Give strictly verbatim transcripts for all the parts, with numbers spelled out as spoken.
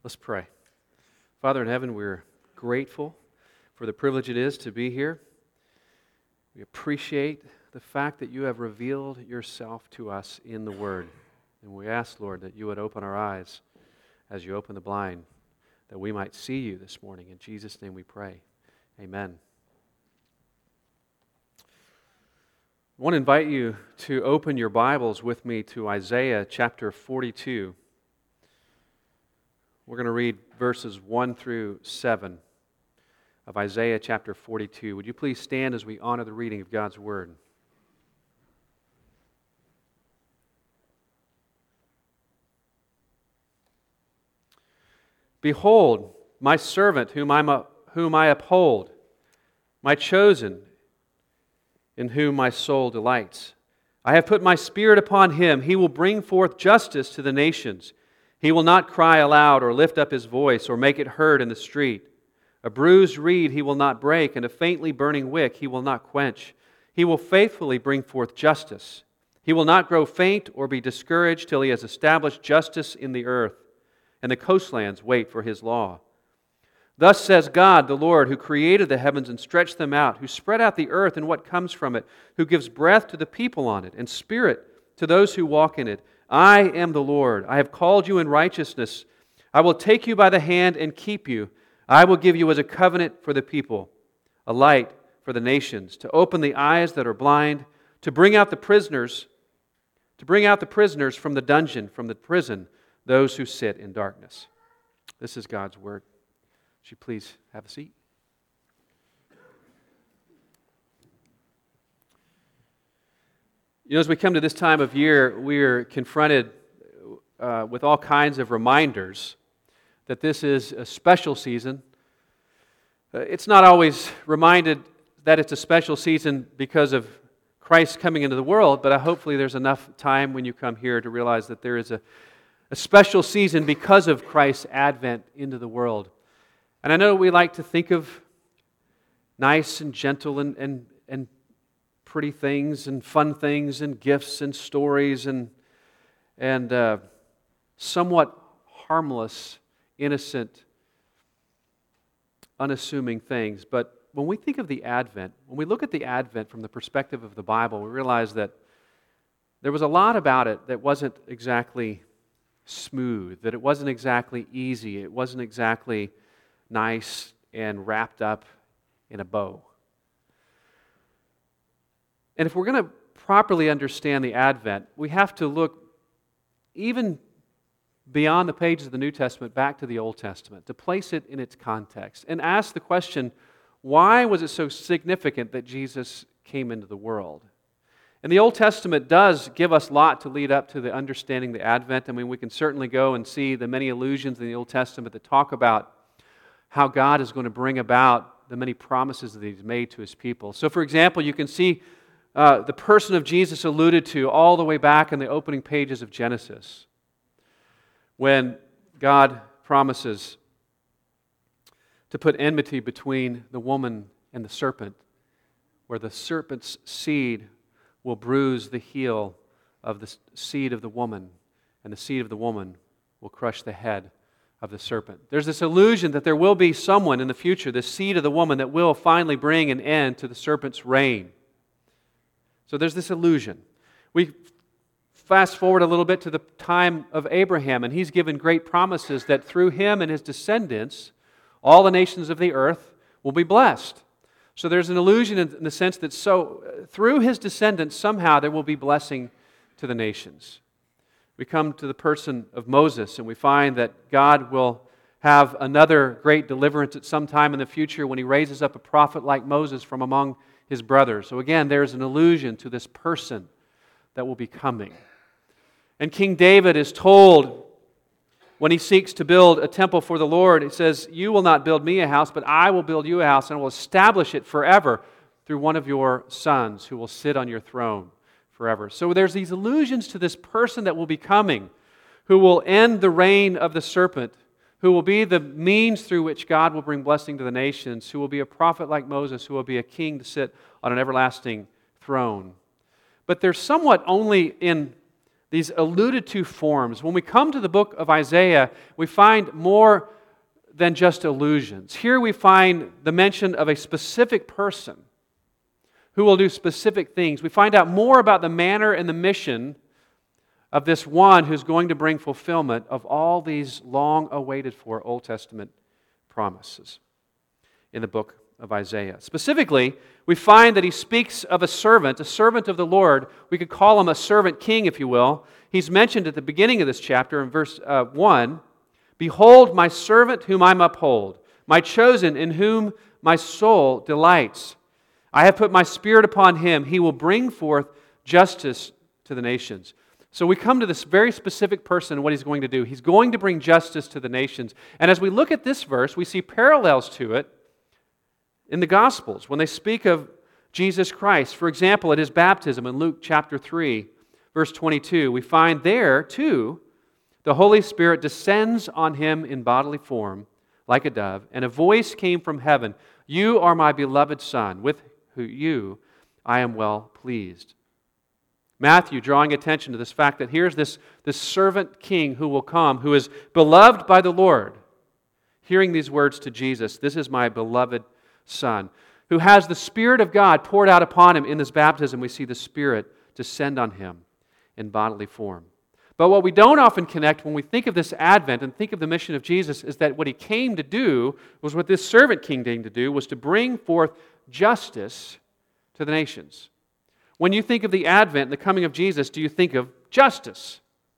Let's pray. Father in heaven, we're grateful for the privilege it is to be here. We appreciate the fact that you have revealed yourself to us in the Word. And we ask, Lord, that you would open our eyes as you open the blind, that we might see you this morning. In Jesus' name we pray. Amen. I want to invite you to open your Bibles with me to Isaiah chapter forty-two. We're going to read verses one through seven of Isaiah chapter forty-two. Would you please stand as we honor the reading of God's Word? Behold, my servant whom, I'm a, whom I uphold, my chosen, in whom my soul delights. I have put my Spirit upon him. He will bring forth justice to the nations. He will not cry aloud or lift up his voice or make it heard in the street. A bruised reed he will not break, and a faintly burning wick he will not quench. He will faithfully bring forth justice. He will not grow faint or be discouraged till he has established justice in the earth, and the coastlands wait for his law. Thus says God, the Lord, who created the heavens and stretched them out, who spread out the earth and what comes from it, who gives breath to the people on it, and spirit to those who walk in it. I am the Lord. I have called you in righteousness. I will take you by the hand and keep you. I will give you as a covenant for the people, a light for the nations, to open the eyes that are blind, to bring out the prisoners, to bring out the prisoners from the dungeon, from the prison, those who sit in darkness. This is God's Word. Would you please have a seat? You know, as we come to this time of year, we're confronted uh, with all kinds of reminders that this is a special season. Uh, it's not always reminded that it's a special season because of Christ coming into the world, but uh, hopefully there's enough time when you come here to realize that there is a, a special season because of Christ's advent into the world. And I know we like to think of nice and gentle and, and, and pretty things and fun things and gifts and stories and, and uh, somewhat harmless, innocent, unassuming things. But when we think of the Advent, when we look at the Advent from the perspective of the Bible, we realize that there was a lot about it that wasn't exactly smooth, that it wasn't exactly easy, it wasn't exactly nice and wrapped up in a bow. And if we're going to properly understand the Advent, we have to look even beyond the pages of the New Testament back to the Old Testament to place it in its context and ask the question, why was it so significant that Jesus came into the world? And the Old Testament does give us a lot to lead up to the understanding the Advent. I mean, we can certainly go and see the many allusions in the Old Testament that talk about how God is going to bring about the many promises that He's made to His people. So, for example, you can see uh, the person of Jesus alluded to all the way back in the opening pages of Genesis, when God promises to put enmity between the woman and the serpent, where the serpent's seed will bruise the heel of the seed of the woman, and the seed of the woman will crush the head of the serpent. There's this illusion that there will be someone in the future, the seed of the woman, that will finally bring an end to the serpent's reign. So there's this illusion. We fast forward a little bit to the time of Abraham, and he's given great promises that through him and his descendants, all the nations of the earth will be blessed. So there's an illusion in the sense that so through his descendants, somehow there will be blessing to the nations. We come to the person of Moses, and we find that God will have another great deliverance at some time in the future when He raises up a prophet like Moses from among his brothers. So again, there's an allusion to this person that will be coming. And King David is told when he seeks to build a temple for the Lord, he says, "You will not build me a house, but I will build you a house, and I will establish it forever through one of your sons who will sit on your throne forever." So there's these allusions to this person that will be coming, who will end the reign of the serpent, who will be the means through which God will bring blessing to the nations, who will be a prophet like Moses, who will be a king to sit on an everlasting throne. But there's somewhat only in these alluded to forms. When we come to the book of Isaiah, we find more than just allusions. Here we find the mention of a specific person who will do specific things. We find out more about the manner and the mission of this one who's going to bring fulfillment of all these long awaited for Old Testament promises in the book of Isaiah. Specifically, we find that he speaks of a servant, a servant of the Lord. We could call him a servant king, if you will. He's mentioned at the beginning of this chapter in verse uh, one, "Behold my servant whom I uphold, my chosen in whom my soul delights. I have put my spirit upon him. He will bring forth justice to the nations." So we come to this very specific person and what he's going to do. He's going to bring justice to the nations. And as we look at this verse, we see parallels to it in the Gospels when they speak of Jesus Christ. For example, at his baptism in Luke chapter three, verse twenty-two, we find there, too, the Holy Spirit descends on him in bodily form like a dove, and a voice came from heaven, "You are my beloved Son, with who you I am well pleased." Matthew drawing attention to this fact that here's this, this servant king who will come, who is beloved by the Lord, hearing these words to Jesus, "This is my beloved Son," who has the Spirit of God poured out upon him in this baptism. We see the Spirit descend on him in bodily form. But what we don't often connect when we think of this Advent and think of the mission of Jesus is that what he came to do was what this servant king came to do, was to bring forth justice to the nations. When you think of the Advent and the coming of Jesus, do you think of justice?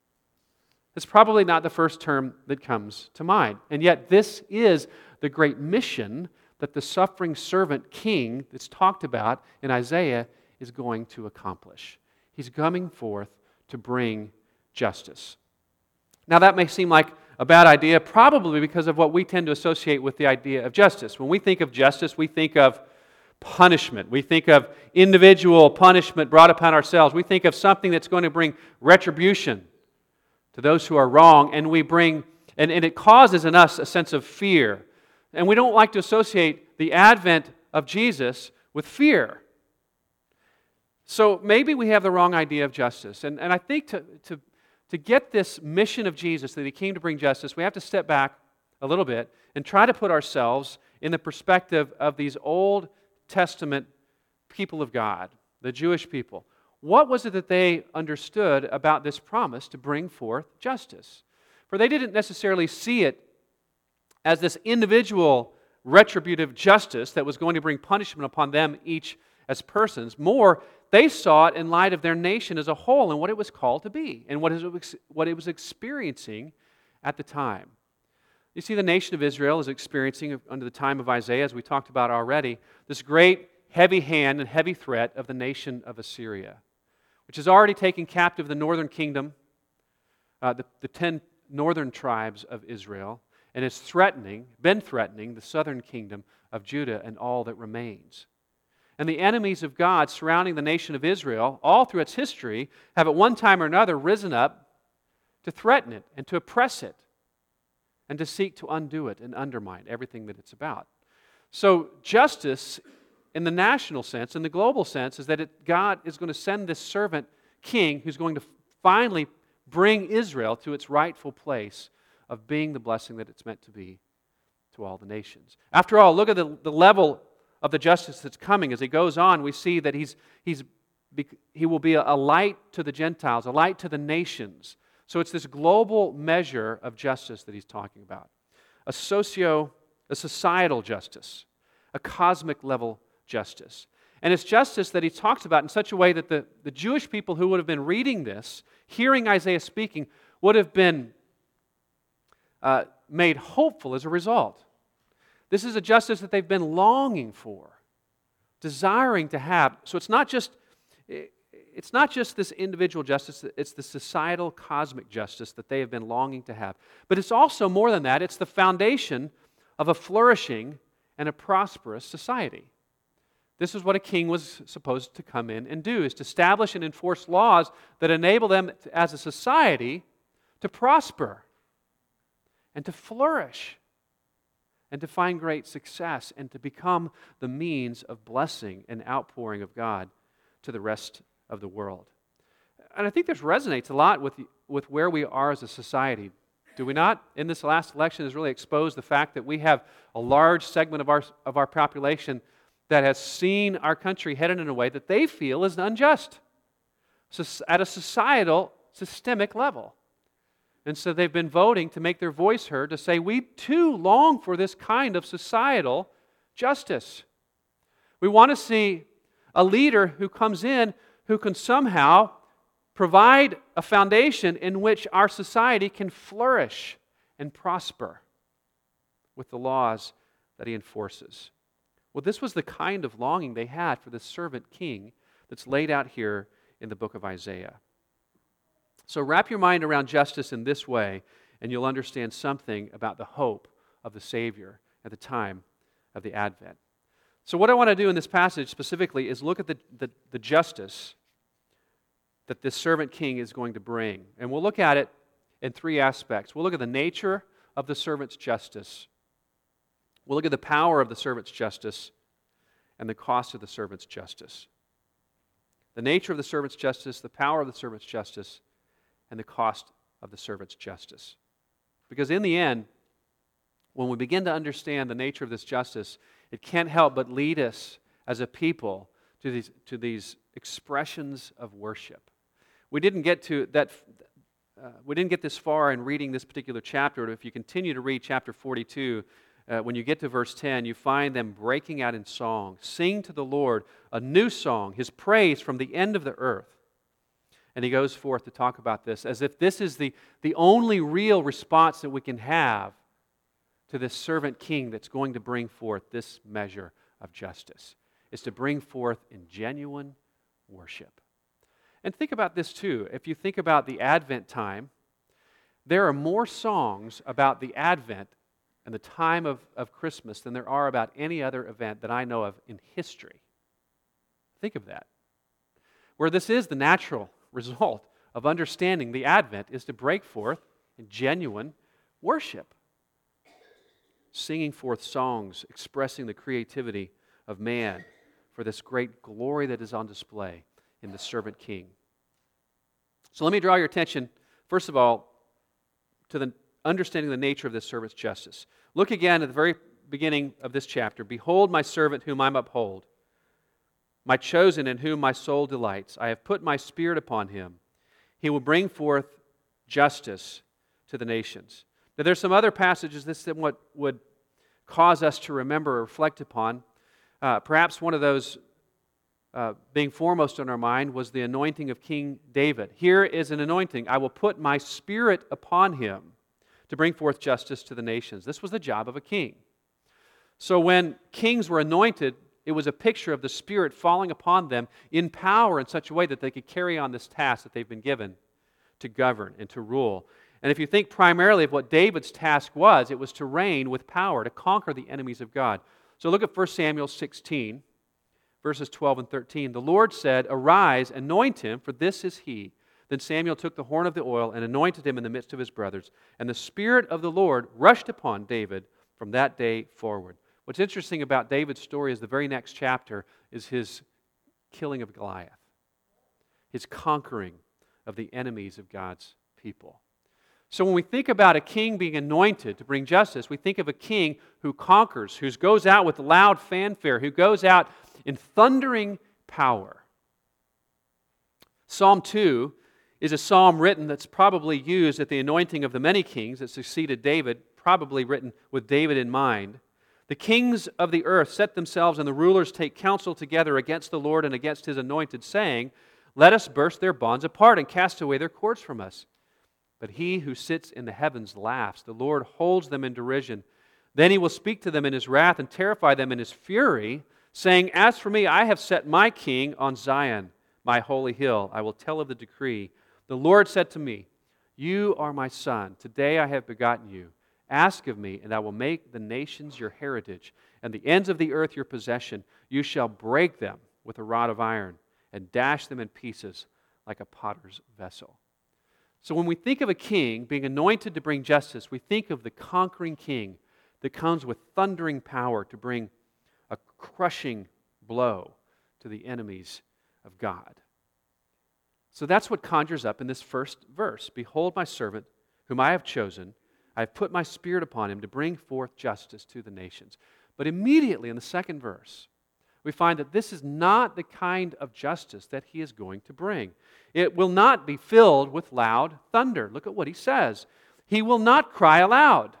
It's probably not the first term that comes to mind. And yet this is the great mission that the suffering servant king that's talked about in Isaiah is going to accomplish. He's coming forth to bring justice. Now that may seem like a bad idea, probably because of what we tend to associate with the idea of justice. When we think of justice, we think of punishment. We think of individual punishment brought upon ourselves. We think of something that's going to bring retribution to those who are wrong, and we bring and, and it causes in us a sense of fear. And we don't like to associate the advent of Jesus with fear. So maybe we have the wrong idea of justice. And, and I think to, to, to get this mission of Jesus, that he came to bring justice, we have to step back a little bit and try to put ourselves in the perspective of these Old Testament people of God, the Jewish people. What was it that they understood about this promise to bring forth justice? For they didn't necessarily see it as this individual retributive justice that was going to bring punishment upon them each as persons. More, they saw it in light of their nation as a whole and what it was called to be and what it was, what it was experiencing at the time. You see, the nation of Israel is experiencing, under the time of Isaiah, as we talked about already, this great heavy hand and heavy threat of the nation of Assyria, which has already taken captive the northern kingdom, uh, the, the ten northern tribes of Israel, and is threatening, been threatening the southern kingdom of Judah and all that remains. And the enemies of God surrounding the nation of Israel, all through its history, have at one time or another risen up to threaten it and to oppress it and to seek to undo it and undermine everything that it's about. So justice in the national sense, in the global sense, is that it, God is going to send this servant king who's going to finally bring Israel to its rightful place of being the blessing that it's meant to be to all the nations. After all, look at the, the level of the justice that's coming. As he goes on, we see that he's, he's, he will be a, a light to the Gentiles, a light to the nations. So it's this global measure of justice that he's talking about. A socio, a societal justice, a cosmic level justice. And it's justice that he talks about in such a way that the, the Jewish people who would have been reading this, hearing Isaiah speaking, would have been uh, made hopeful as a result. This is a justice that they've been longing for, desiring to have. So it's not just it's not just this individual justice, it's the societal cosmic justice that they have been longing to have. But it's also more than that, it's the foundation of a flourishing and a prosperous society. This is what a king was supposed to come in and do, is to establish and enforce laws that enable them to, as a society to prosper and to flourish and to find great success and to become the means of blessing and outpouring of God to the rest of the world. and I think this resonates a lot with, with where we are as a society. Do we not? In this last election has really exposed the fact that we have a large segment of our, of our population that has seen our country headed in a way that they feel is unjust, so at a societal, systemic level. And so they've been voting to make their voice heard, to say, we too long for this kind of societal justice. We want to see a leader who comes in who can somehow provide a foundation in which our society can flourish and prosper with the laws that He enforces. Well, this was the kind of longing they had for this servant king that's laid out here in the book of Isaiah. So wrap your mind around justice in this way, and you'll understand something about the hope of the Savior at the time of the Advent. So what I want to do in this passage specifically is look at the, the, the justice that this servant king is going to bring. And we'll look at it in three aspects. We'll look at the nature of the servant's justice. We'll look at the power of the servant's justice and the cost of the servant's justice. The nature of the servant's justice, the power of the servant's justice, and the cost of the servant's justice. Because in the end, when we begin to understand the nature of this justice, it can't help but lead us as a people to these, to these expressions of worship. We didn't get to that. Uh, we didn't get this far in reading this particular chapter. But if you continue to read chapter forty-two, uh, when you get to verse ten, you find them breaking out in song. Sing to the Lord a new song, His praise from the end of the earth. And he goes forth to talk about this as if this is the, the only real response that we can have to this servant king that's going to bring forth this measure of justice, is to bring forth in genuine worship. And think about this too. If you think about the Advent time, there are more songs about the Advent and the time of, of Christmas than there are about any other event that I know of in history. Think of that. Where this is the natural result of understanding the Advent is to break forth in genuine worship. Singing forth songs expressing the creativity of man for this great glory that is on display in the servant king. So let me draw your attention, first of all, to the understanding the nature of this servant's justice. Look again at the very beginning of this chapter. Behold my servant whom I uphold, my chosen in whom my soul delights. I have put my spirit upon him. He will bring forth justice to the nations. Now there's some other passages this what would cause us to remember or reflect upon. Uh, perhaps one of those uh, being foremost on our mind was the anointing of King David. Here is an anointing. I will put my spirit upon him to bring forth justice to the nations. This was the job of a king. So when kings were anointed, it was a picture of the Spirit falling upon them in power in such a way that they could carry on this task that they've been given to govern and to rule. And if you think primarily of what David's task was, it was to reign with power, to conquer the enemies of God. So look at First Samuel sixteen, verses twelve and thirteen. The Lord said, "Arise, anoint him, for this is he." Then Samuel took the horn of the oil and anointed him in the midst of his brothers. And the Spirit of the Lord rushed upon David from that day forward. What's interesting about David's story is the very next chapter is his killing of Goliath, his conquering of the enemies of God's people. So when we think about a king being anointed to bring justice, we think of a king who conquers, who goes out with loud fanfare, who goes out in thundering power. Psalm two is a psalm written that's probably used at the anointing of the many kings that succeeded David, probably written with David in mind. The kings of the earth set themselves, and the rulers take counsel together against the Lord and against His anointed, saying, "Let us burst their bonds apart and cast away their cords from us." But He who sits in the heavens laughs. The Lord holds them in derision. Then He will speak to them in His wrath and terrify them in His fury, saying, "As for me, I have set my king on Zion, my holy hill. I will tell of the decree. The Lord said to me, You are my son. Today I have begotten you. Ask of me, and I will make the nations your heritage, and the ends of the earth your possession. You shall break them with a rod of iron, and dash them in pieces like a potter's vessel." So when we think of a king being anointed to bring justice, we think of the conquering king that comes with thundering power to bring a crushing blow to the enemies of God. So that's what conjures up in this first verse. Behold my servant, whom I have chosen. I have put my spirit upon him to bring forth justice to the nations. But immediately in the second verse, we find that this is not the kind of justice that he is going to bring. It will not be filled with loud thunder. Look at what he says. He will not cry aloud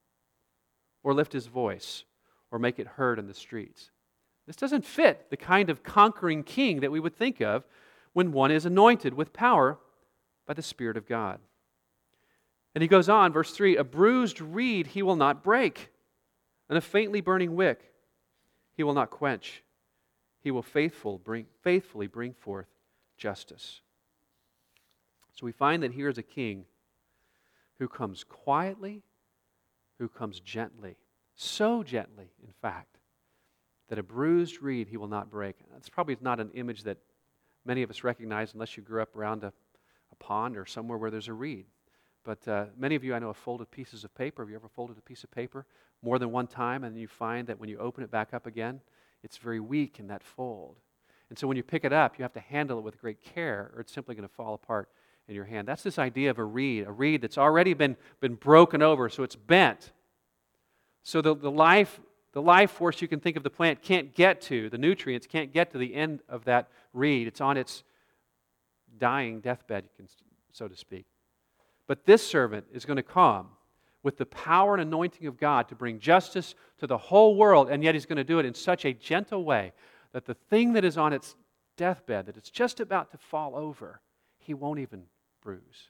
or lift his voice or make it heard in the streets. This doesn't fit the kind of conquering king that we would think of when one is anointed with power by the Spirit of God. And he goes on, verse three, a bruised reed he will not break, and a faintly burning wick he will not quench. He will faithful bring, faithfully bring forth justice. So we find that here is a king who comes quietly, who comes gently, so gently, in fact, that a bruised reed he will not break. That's probably not an image that many of us recognize unless you grew up around a, a pond or somewhere where there's a reed. But uh, many of you I know have folded pieces of paper. Have you ever folded a piece of paper more than one time and you find that when you open it back up again, it's very weak in that fold. And so when you pick it up, you have to handle it with great care or it's simply going to fall apart in your hand. That's this idea of a reed, a reed that's already been, been broken over, so it's bent. So the, the life the life force you can think of the plant can't get to, the nutrients can't get to the end of that reed. It's on its dying deathbed, you can, so to speak. But this servant is going to come with the power and anointing of God to bring justice to the whole world, and yet he's going to do it in such a gentle way that the thing that is on its deathbed, that it's just about to fall over, he won't even bruise.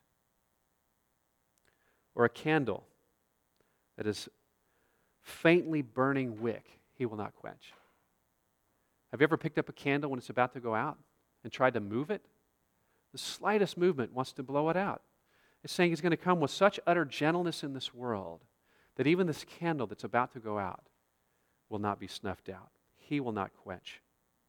Or a candle that is faintly burning wick, he will not quench. Have you ever picked up a candle when it's about to go out and tried to move it? The slightest movement wants to blow it out. It's saying he's going to come with such utter gentleness in this world that even this candle that's about to go out will not be snuffed out. He will not quench.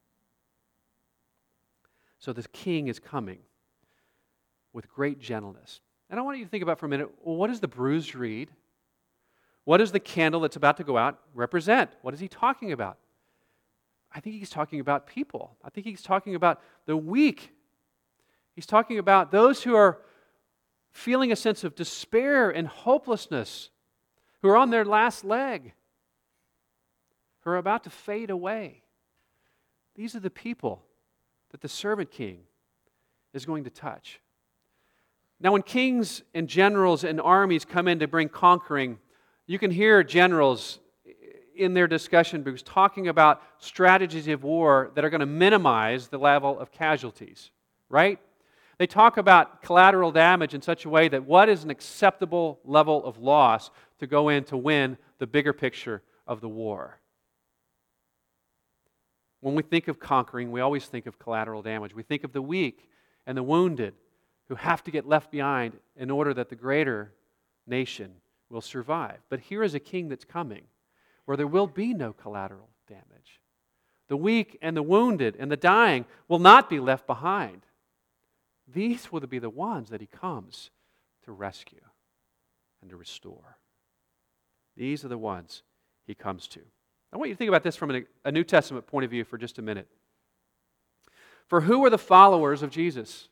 So this king is coming with great gentleness. And I want you to think about for a minute, well, what is the bruised reed? What does the candle that's about to go out represent? What is he talking about? I think he's talking about people. I think he's talking about the weak. He's talking about those who are feeling a sense of despair and hopelessness, who are on their last leg, who are about to fade away. These are the people that the servant king is going to touch. Now, when kings and generals and armies come in to bring conquering, you can hear generals in their discussion books talking about strategies of war that are going to minimize the level of casualties, right? They talk about collateral damage in such a way that what is an acceptable level of loss to go in to win the bigger picture of the war. When we think of conquering, we always think of collateral damage. We think of the weak and the wounded who have to get left behind in order that the greater nation will survive. But here is a king that's coming where there will be no collateral damage. The weak and the wounded and the dying will not be left behind. These will be the ones that he comes to rescue and to restore. These are the ones he comes to. I want you to think about this from a New Testament point of view for just a minute. For who are the followers of Jesus?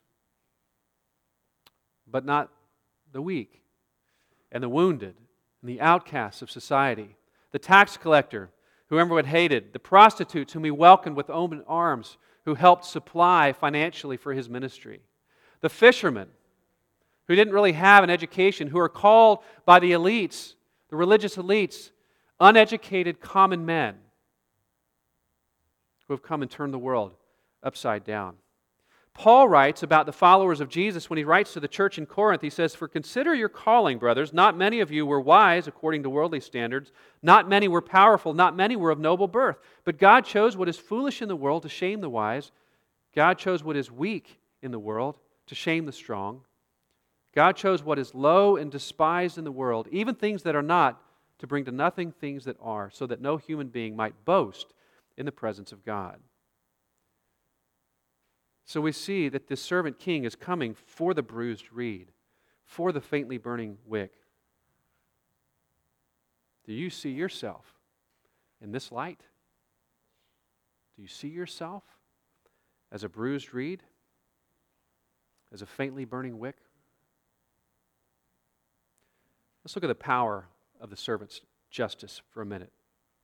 But not the weak and the wounded and the outcasts of society. The tax collector, who everyone hated. The prostitutes, whom he welcomed with open arms, who helped supply financially for his ministry. The fishermen, who didn't really have an education, who are called by the elites, the religious elites, uneducated common men, who have come and turned the world upside down. Paul writes about the followers of Jesus when he writes to the church in Corinth. He says, "For consider your calling, brothers. Not many of you were wise according to worldly standards. Not many were powerful. Not many were of noble birth. But God chose what is foolish in the world to shame the wise. God chose what is weak in the world to shame the strong. God chose what is low and despised in the world, even things that are not, to bring to nothing things that are, so that no human being might boast in the presence of God." So we see that this servant king is coming for the bruised reed, for the faintly burning wick. Do you see yourself in this light? Do you see yourself as a bruised reed? as a faintly burning wick? Let's look at the power of the servant's justice for a minute.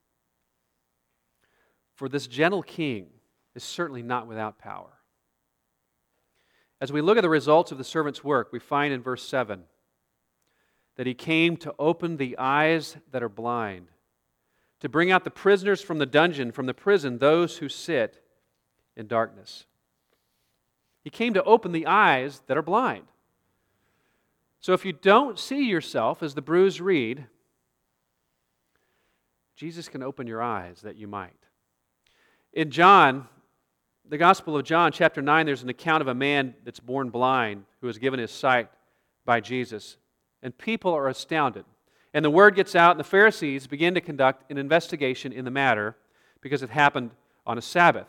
For this gentle king is certainly not without power. As we look at the results of the servant's work, we find in verse seven that he came to open the eyes that are blind, to bring out the prisoners from the dungeon, from the prison, those who sit in darkness. He came to open the eyes that are blind. So if you don't see yourself as the bruised reed, Jesus can open your eyes that you might. In John, the Gospel of John, chapter nine, there's an account of a man that's born blind who was given his sight by Jesus. And people are astounded. And the word gets out, and the Pharisees begin to conduct an investigation in the matter because it happened on a Sabbath.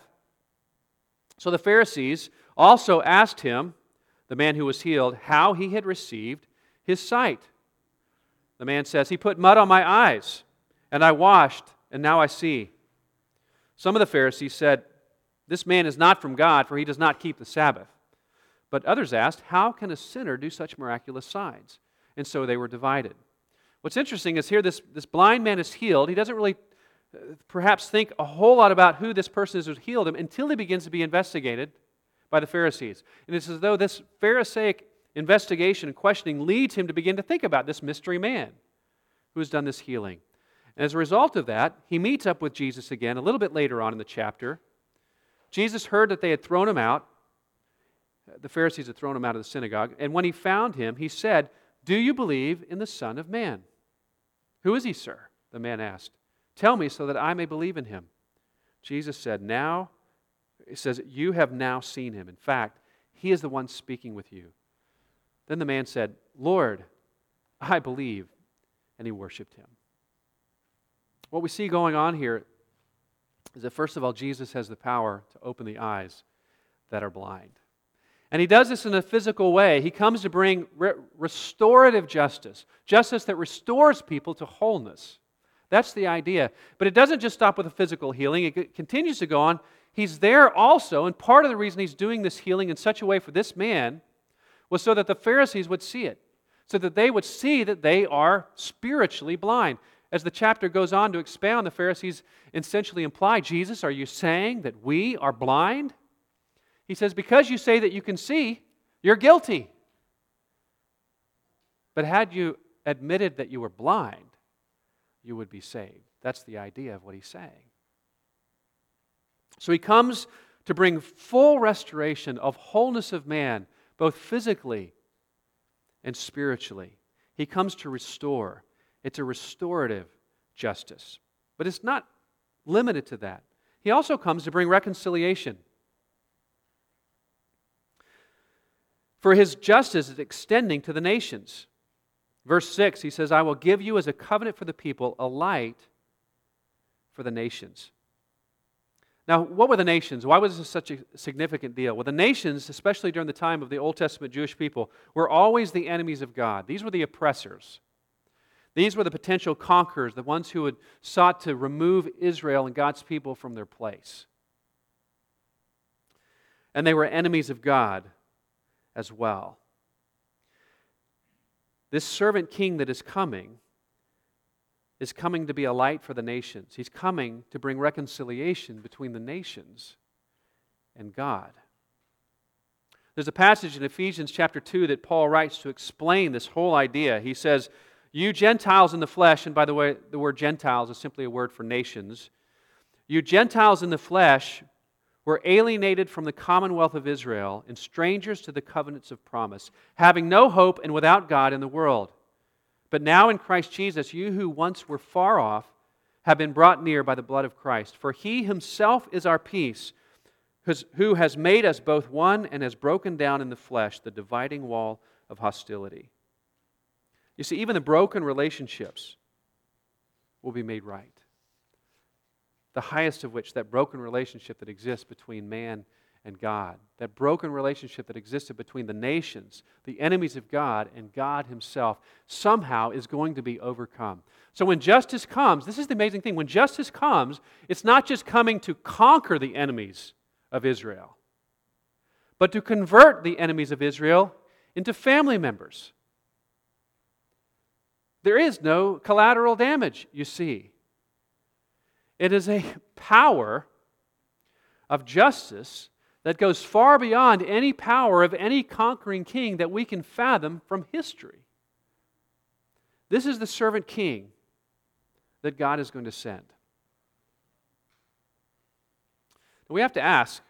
So the Pharisees also asked him, the man who was healed, how he had received his sight. The man says, he put mud on my eyes, and I washed, and now I see. Some of the Pharisees said, this man is not from God, for he does not keep the Sabbath. But others asked, how can a sinner do such miraculous signs? And so they were divided. What's interesting is here this, this blind man is healed. He doesn't really uh, perhaps think a whole lot about who this person is who healed him until he begins to be investigated by the Pharisees. And it's as though this Pharisaic investigation and questioning leads him to begin to think about this mystery man who has done this healing. And as a result of that, he meets up with Jesus again a little bit later on in the chapter. Jesus heard that they had thrown him out. The Pharisees had thrown him out of the synagogue. And when he found him, he said, do you believe in the Son of Man? Who is he, sir? The man asked. Tell me so that I may believe in him. Jesus said, now, he says, you have now seen him. In fact, he is the one speaking with you. Then the man said, Lord, I believe. And he worshiped him. What we see going on here is that first of all, Jesus has the power to open the eyes that are blind. And he does this in a physical way. He comes to bring re- restorative justice, justice that restores people to wholeness. That's the idea. But it doesn't just stop with a physical healing. It continues to go on. He's there also, and part of the reason he's doing this healing in such a way for this man was so that the Pharisees would see it, so that they would see that they are spiritually blind. As the chapter goes on to expound, the Pharisees essentially imply, Jesus, are you saying that we are blind? He says, because you say that you can see, you're guilty. But had you admitted that you were blind, you would be saved. That's the idea of what he's saying. So he comes to bring full restoration of wholeness of man, both physically and spiritually. He comes to restore. It's a restorative justice. But it's not limited to that. He also comes to bring reconciliation. For his justice is extending to the nations. Verse six, he says, I will give you as a covenant for the people, a light for the nations. Now, what were the nations? Why was this such a significant deal? Well, the nations, especially during the time of the Old Testament Jewish people, were always the enemies of God. These were the oppressors. These were the potential conquerors, the ones who had sought to remove Israel and God's people from their place. And they were enemies of God as well. This servant king that is coming is coming to be a light for the nations. He's coming to bring reconciliation between the nations and God. There's a passage in Ephesians chapter two that Paul writes to explain this whole idea. He says, you Gentiles in the flesh, and by the way, the word Gentiles is simply a word for nations. You Gentiles in the flesh were alienated from the commonwealth of Israel and strangers to the covenants of promise, having no hope and without God in the world. But now in Christ Jesus, you who once were far off have been brought near by the blood of Christ. For He Himself is our peace, who has made us both one and has broken down in the flesh the dividing wall of hostility. You see, even the broken relationships will be made right. The highest of which, that broken relationship that exists between man and God, that broken relationship that existed between the nations, the enemies of God, and God Himself, somehow is going to be overcome. So when justice comes, this is the amazing thing, when justice comes, it's not just coming to conquer the enemies of Israel, but to convert the enemies of Israel into family members. There is no collateral damage, you see. It is a power of justice that goes far beyond any power of any conquering king that we can fathom from history. This is the servant king that God is going to send. We have to ask,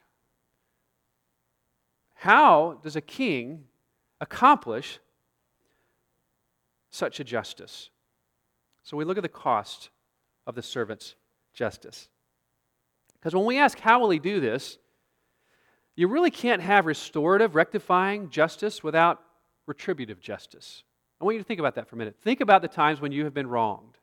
how does a king accomplish such a justice? So we look at the cost of the servant's justice. Because when we ask, how will he do this, you really can't have restorative, rectifying justice without retributive justice. I want you to think about that for a minute. Think about the times when you have been wronged.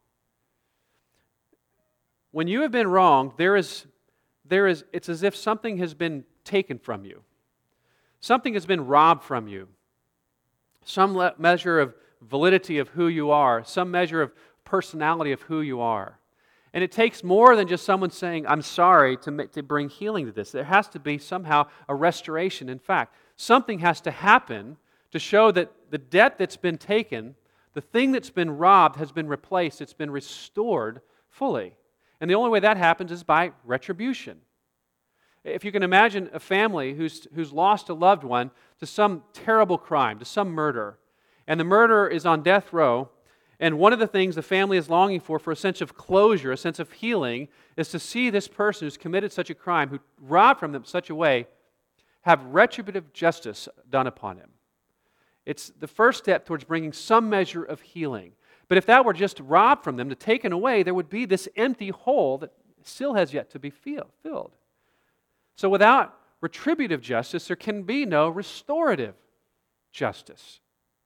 When you have been wronged, there is, there is, it's as if something has been taken from you. Something has been robbed from you. Some le- measure of validity of who you are, some measure of personality of who you are. And it takes more than just someone saying, I'm sorry, to, make, to bring healing to this. There has to be somehow a restoration. In fact, something has to happen to show that the debt that's been taken, the thing that's been robbed has been replaced, it's been restored fully. And the only way that happens is by retribution. If you can imagine a family who's, who's lost a loved one to some terrible crime, to some murder, and the murderer is on death row, and one of the things the family is longing for, for a sense of closure, a sense of healing, is to see this person who's committed such a crime, who robbed from them in such a way, have retributive justice done upon him. It's the first step towards bringing some measure of healing. But if that were just robbed from them, to taken away, there would be this empty hole that still has yet to be filled. So without retributive justice, there can be no restorative justice.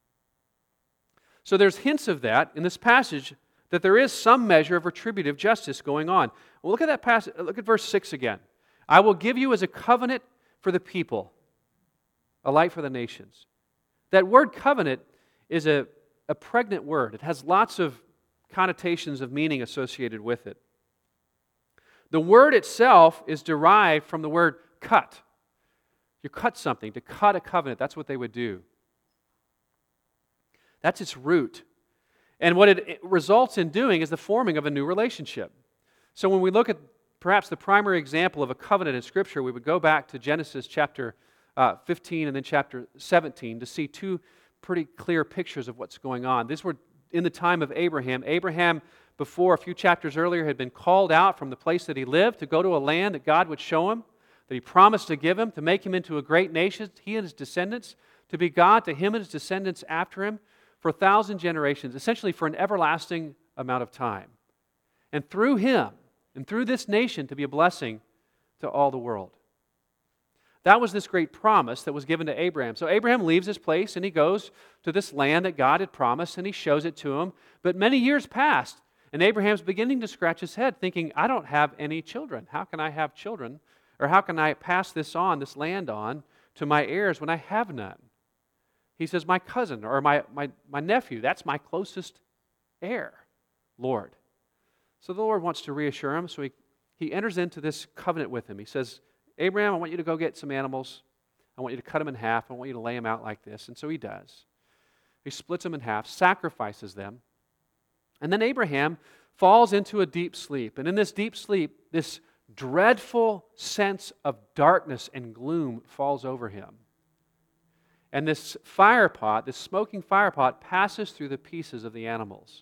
So there's hints of that in this passage, that there is some measure of retributive justice going on. Well, look at that passage. Look at verse six again. I will give you as a covenant for the people, a light for the nations. That word covenant is a, a pregnant word. It has lots of connotations of meaning associated with it. The word itself is derived from the word cut. You cut something, to cut a covenant, that's what they would do. That's its root. And what it results in doing is the forming of a new relationship. So when we look at perhaps the primary example of a covenant in Scripture, we would go back to Genesis chapter uh, fifteen and then chapter seventeen to see two pretty clear pictures of what's going on. These were in the time of Abraham. Abraham, before a few chapters earlier, had been called out from the place that he lived to go to a land that God would show him, that he promised to give him, to make him into a great nation, he and his descendants, to be God to him and his descendants after him, for a thousand generations, essentially for an everlasting amount of time. And through him, and through this nation, to be a blessing to all the world. That was this great promise that was given to Abraham. So Abraham leaves his place and he goes to this land that God had promised and he shows it to him. But many years passed and Abraham's beginning to scratch his head thinking, I don't have any children. How can I have children? Or how can I pass this on, this land on, to my heirs when I have none? He says, my cousin or my, my, my nephew, that's my closest heir, Lord. So the Lord wants to reassure him, so he, he enters into this covenant with him. He says, Abraham, I want you to go get some animals. I want you to cut them in half. I want you to lay them out like this. And so he does. He splits them in half, sacrifices them. And then Abraham falls into a deep sleep. And in this deep sleep, this dreadful sense of darkness and gloom falls over him. And this fire pot, this smoking fire pot, passes through the pieces of the animals.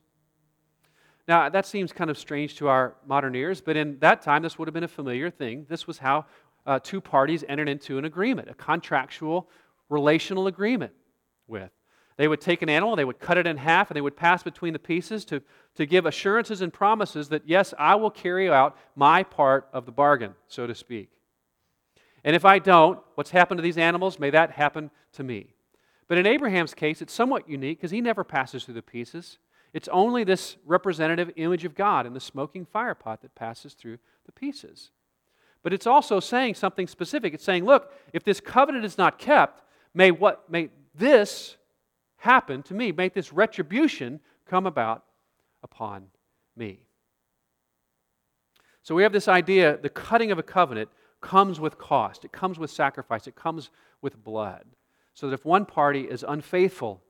Now, that seems kind of strange to our modern ears, but in that time, this would have been a familiar thing. This was how uh, two parties entered into an agreement, a contractual, relational agreement with. They would take an animal, they would cut it in half, and they would pass between the pieces to, to give assurances and promises that, yes, I will carry out my part of the bargain, so to speak. And if I don't, what's happened to these animals, may that happen to me. But in Abraham's case, it's somewhat unique because he never passes through the pieces. It's only this representative image of God in the smoking fire pot that passes through the pieces. But it's also saying something specific. It's saying, look, if this covenant is not kept, may what may this happen to me. May this retribution come about upon me. So we have this idea, the cutting of a covenant comes with cost. It comes with sacrifice. It comes with blood. So that if one party is unfaithful,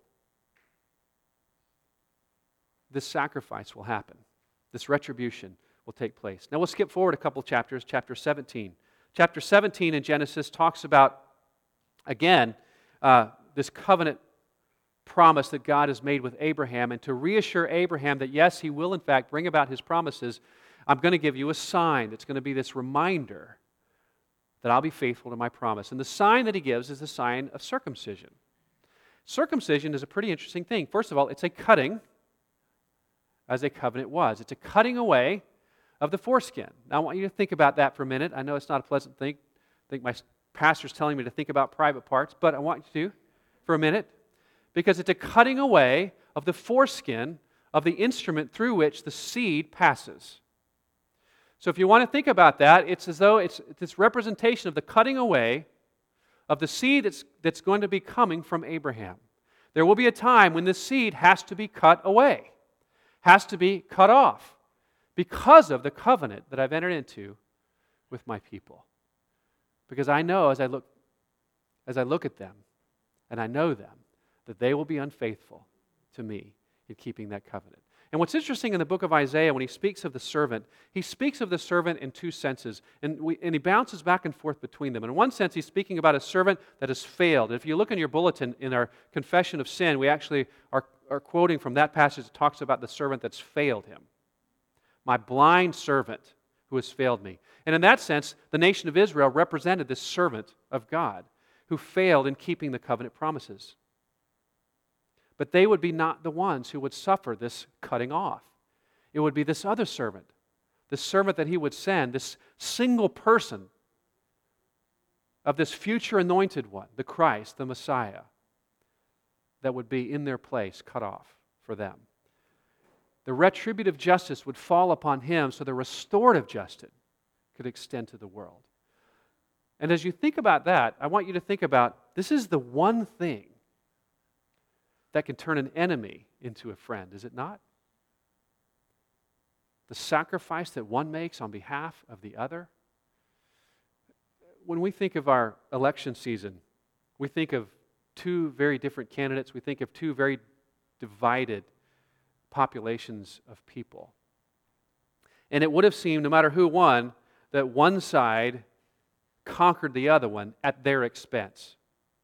this sacrifice will happen. This retribution will take place. Now we'll skip forward a couple chapters, chapter seventeen. Chapter seventeen in Genesis talks about, again, uh, this covenant promise that God has made with Abraham, and to reassure Abraham that yes, he will in fact bring about his promises, I'm going to give you a sign that's going to be this reminder that I'll be faithful to my promise. And the sign that he gives is the sign of circumcision. Circumcision is a pretty interesting thing. First of all, it's a cutting, as a covenant was. It's a cutting away of the foreskin. Now I want you to think about that for a minute. I know it's not a pleasant thing. I think my pastor's telling me to think about private parts, but I want you to for a minute, because it's a cutting away of the foreskin of the instrument through which the seed passes. So if you want to think about that, it's as though it's this representation of the cutting away of the seed that's, that's going to be coming from Abraham. There will be a time when the seed has to be cut away, has to be cut off, because of the covenant that I've entered into with my people. Because I know as I look, as I look at them, and I know them, that they will be unfaithful to me in keeping that covenant. And what's interesting in the book of Isaiah, when he speaks of the servant, he speaks of the servant in two senses, and, we, and he bounces back and forth between them. In one sense, he's speaking about a servant that has failed. If you look in your bulletin, in our confession of sin, we actually are, are quoting from that passage that talks about the servant that's failed him. My blind servant who has failed me. And in that sense, the nation of Israel represented this servant of God who failed in keeping the covenant promises. But they would be not the ones who would suffer this cutting off. It would be this other servant, this servant that he would send, this single person of this future anointed one, the Christ, the Messiah, that would be in their place, cut off for them. The retributive justice would fall upon him so the restorative justice could extend to the world. And as you think about that, I want you to think about this is the one thing that can turn an enemy into a friend, is it not? The sacrifice that one makes on behalf of the other. When we think of our election season, we think of two very different candidates. We think of two very divided populations of people. And it would have seemed, no matter who won, that one side conquered the other one at their expense.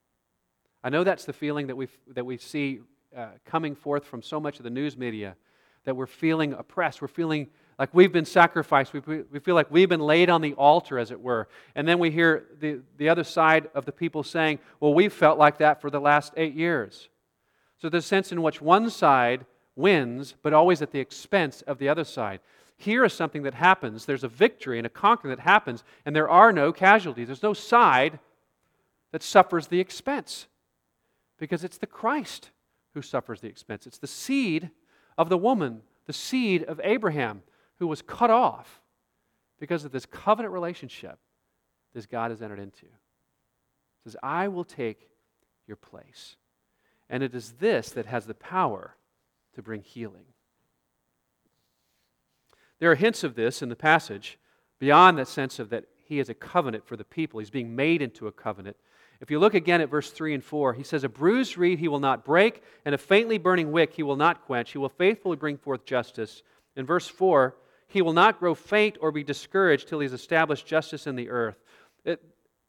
I know that's the feeling that we that we see uh, coming forth from so much of the news media, that we're feeling oppressed. We're feeling like we've been sacrificed. We, we feel like we've been laid on the altar, as it were. And then we hear the, the other side of the people saying, well, we've felt like that for the last eight years. So there's a sense in which one side wins, but always at the expense of the other side. Here is something that happens. There's a victory and a conquering that happens, and there are no casualties. There's no side that suffers the expense, because it's the Christ who suffers the expense. It's the seed of the woman, the seed of Abraham, who was cut off because of this covenant relationship this God has entered into. It says, I will take your place. And it is this that has the power to bring healing. There are hints of this in the passage, beyond that sense of that he is a covenant for the people. He's being made into a covenant. If you look again at verse three and four, he says, a bruised reed he will not break, and a faintly burning wick he will not quench. He will faithfully bring forth justice. In verse four, he will not grow faint or be discouraged till he has established justice in the earth. It,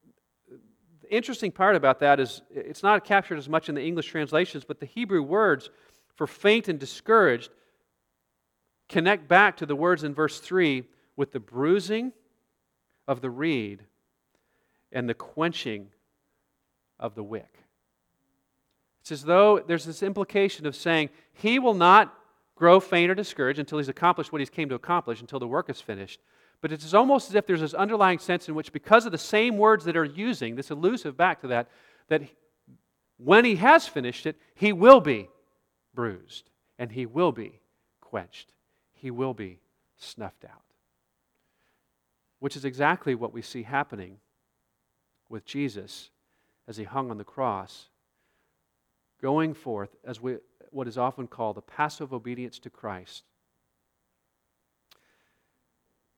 the interesting part about that is it's not captured as much in the English translations, but the Hebrew words for faint and discouraged connect back to the words in verse three with the bruising of the reed and the quenching of the wick. It's as though there's this implication of saying he will not grow faint or discouraged until he's accomplished what he's came to accomplish, until the work is finished. But it's almost as if there's this underlying sense in which, because of the same words that are using, this elusive back to that, that when he has finished it, he will be bruised and he will be quenched. He will be snuffed out. Which is exactly what we see happening with Jesus as he hung on the cross, going forth as we, what is often called the passive obedience to Christ.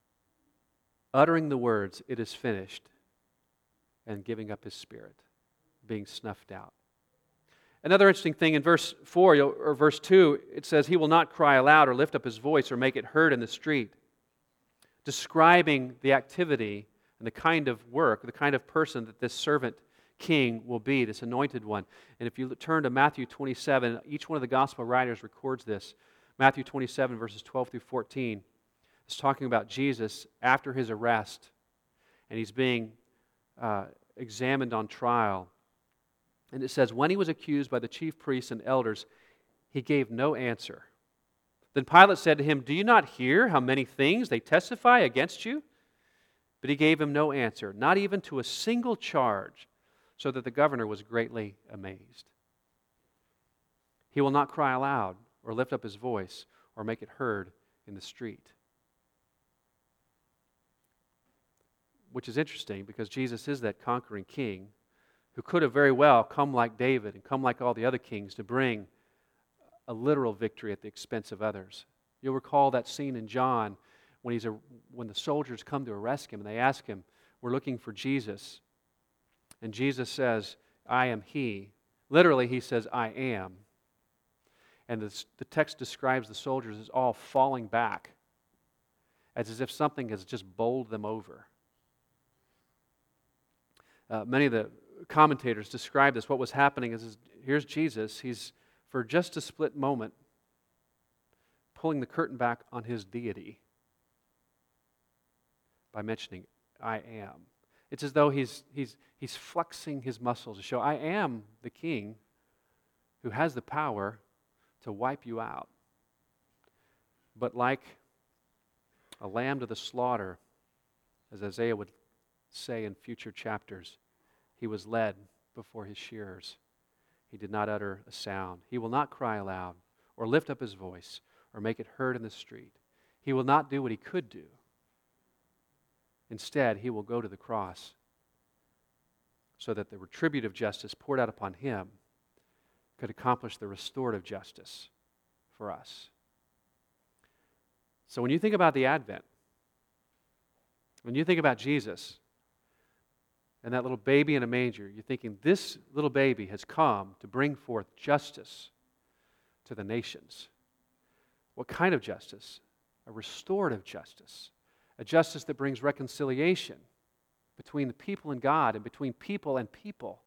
Uttering the words, it is finished, and giving up his spirit. being snuffed out. Another interesting thing in verse four or verse two, it says, "He will not cry aloud or lift up his voice or make it heard in the street," describing the activity and the kind of work, the kind of person that this servant king will be, this anointed one. And if you turn to Matthew twenty-seven, each one of the gospel writers records this. Matthew twenty-seven, verses twelve through fourteen, is talking about Jesus after his arrest, and he's being uh, examined on trial. And it says, "When he was accused by the chief priests and elders, he gave no answer. Then Pilate said to him, 'Do you not hear how many things they testify against you?' But he gave him no answer, not even to a single charge, so that the governor was greatly amazed. He will not cry aloud or lift up his voice or make it heard in the street." Which is interesting because Jesus is that conquering king who could have very well come like David and come like all the other kings to bring a literal victory at the expense of others. You'll recall that scene in John when he's a, when the soldiers come to arrest him and they ask him, "We're looking for Jesus." And Jesus says, "I am he." Literally, he says, "I am." And the, the text describes the soldiers as all falling back, as if something has just bowled them over. Uh, many of the commentators describe this. What was happening is, is here's Jesus. He's, for just a split moment, pulling the curtain back on his deity by mentioning, "I am." It's as though he's, he's, he's flexing his muscles to show, "I am the king who has the power to wipe you out." But like a lamb to the slaughter, as Isaiah would say in future chapters, he was led before his shearers. He did not utter a sound. He will not cry aloud or lift up his voice or make it heard in the street. He will not do what he could do. Instead, he will go to the cross so that the retributive justice poured out upon him could accomplish the restorative justice for us. So when you think about the Advent, when you think about Jesus and that little baby in a manger, you're thinking this little baby has come to bring forth justice to the nations. What kind of justice? A restorative justice. A justice that brings reconciliation between the people and God and between people and people.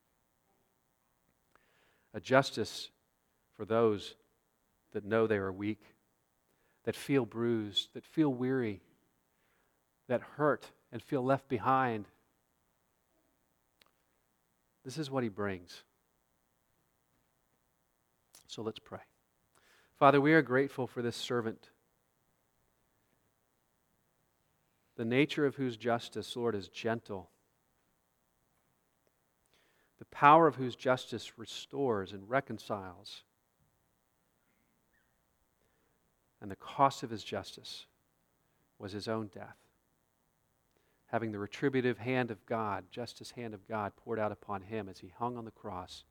A justice for those that know they are weak, that feel bruised, that feel weary, that hurt and feel left behind. This is what he brings. So let's pray. Father, we are grateful for this servant, the nature of whose justice, Lord, is gentle. The power of whose justice restores and reconciles. And the cost of his justice was his own death, having the retributive hand of God, justice hand of God, poured out upon him as he hung on the cross,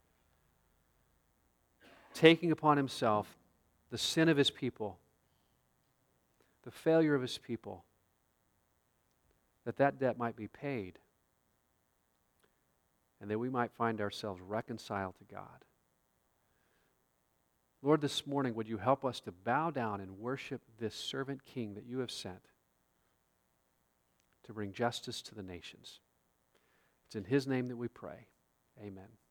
taking upon himself the sin of his people, the failure of his people, that that debt might be paid, and that we might find ourselves reconciled to God. Lord, this morning, would you help us to bow down and worship this servant king that you have sent to bring justice to the nations. It's in his name that we pray. Amen.